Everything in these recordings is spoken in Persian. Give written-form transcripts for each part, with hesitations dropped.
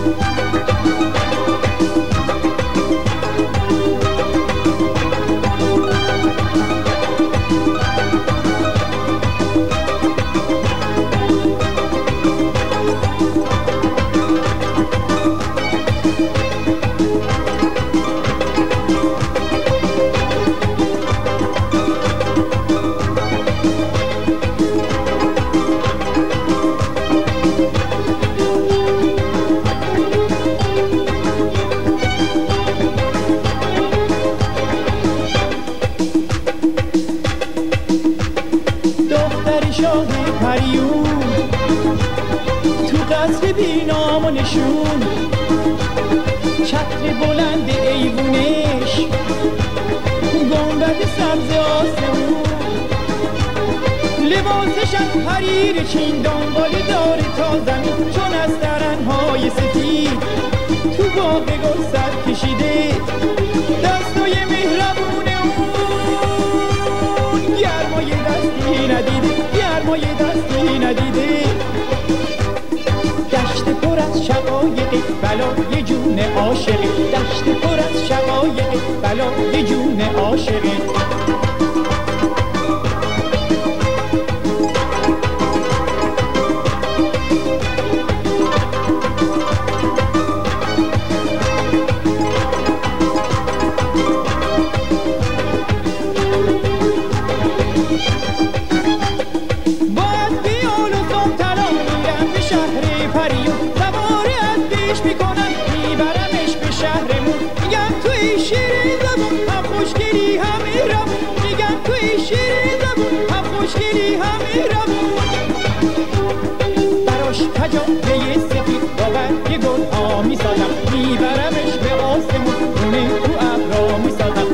شاه پریون تو قصر بینام و نشون، چتر بلند ایوونش گنبد سبز آسمون، لباسش از حریر چین دنبال داره تا زمین، چون از درنهای سفید تو باغ گل سر کشیده، دستای مهربون اون گرمای دستی ندیده، گرمای دستی ندیده. دشت پر از شقایق بلای جون عاشقه، دشت پر از شقایق بلای جون عاشقه. براش کجاوه سفید با برگ گل ها میسازم، میبرمش به آسمون رونه تو ابرا میسازم.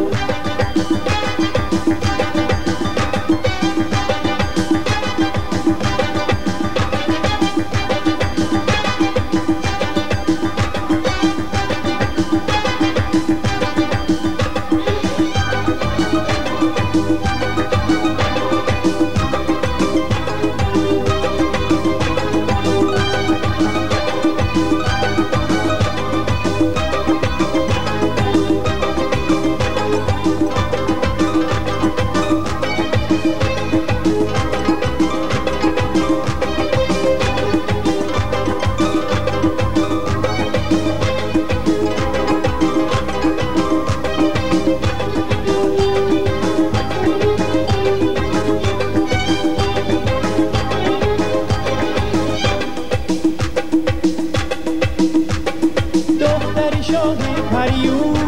شاه پریون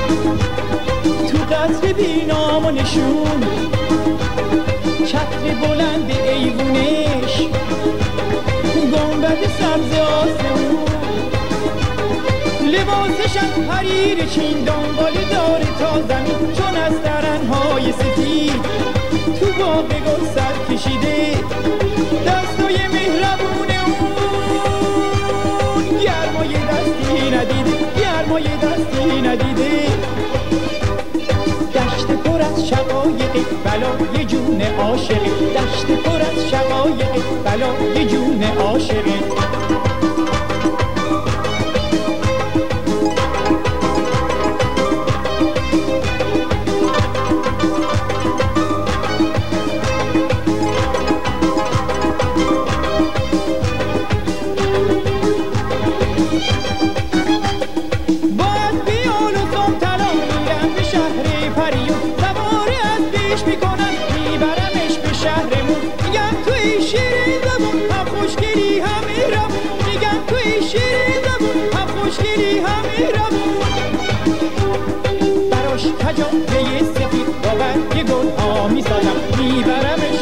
تو قصر بینام و نشون، چتر بلند ایوونش گنبد سبز آسمون، لباسش از حریر چین دنبال داره تا زمین، چون از درنهای سفید تو باغ گل سر کشیده، دستای مهربون اون گرمای دستی ندیده، گرمای دستی ندیده. دشت پر از شقایق بلای جون عاشقه، دشت پر از شقایق بلای جون عاشقه. براش کجاوه سفید با برگ گل ها میسازم، میبرمش